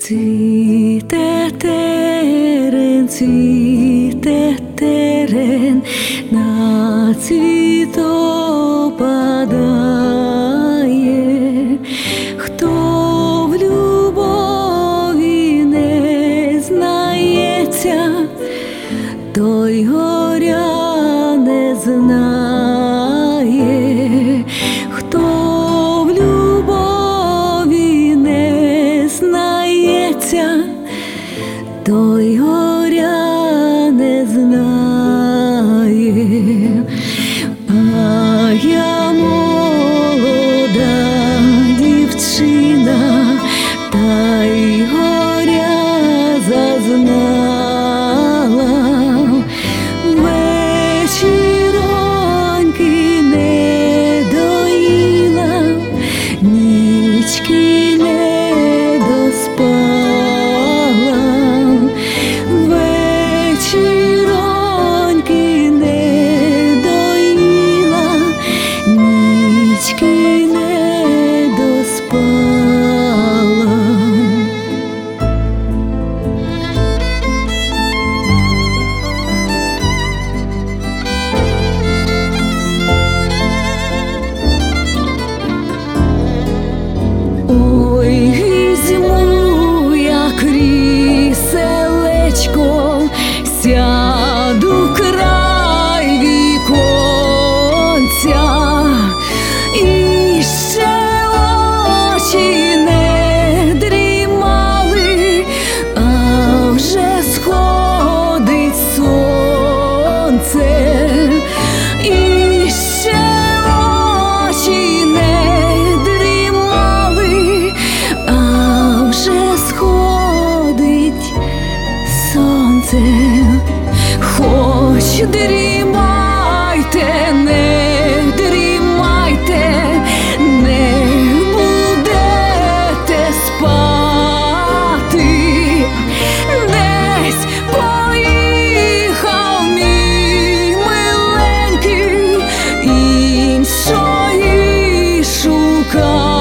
Цвіте терен, на цвіт опадає. Хто в любові не знається, той горя не знає. Хто в любові не знається, той горя не знає. А я молода дівчина, та й горя зазнала. Вечіроньки не доїла, нічки не доспала. Вечіроньки не доїла, нічки не доспала. Ой, візьму я кріселечко, сяду край віконця, і ще очі не дрімали, а вже сходить сонце. І ще очі не дрімали, а вже сходить сонце. Хоч дрімайте, не дрімайте, не будете спати. Десь поїхав мій миленький, іншої шукати.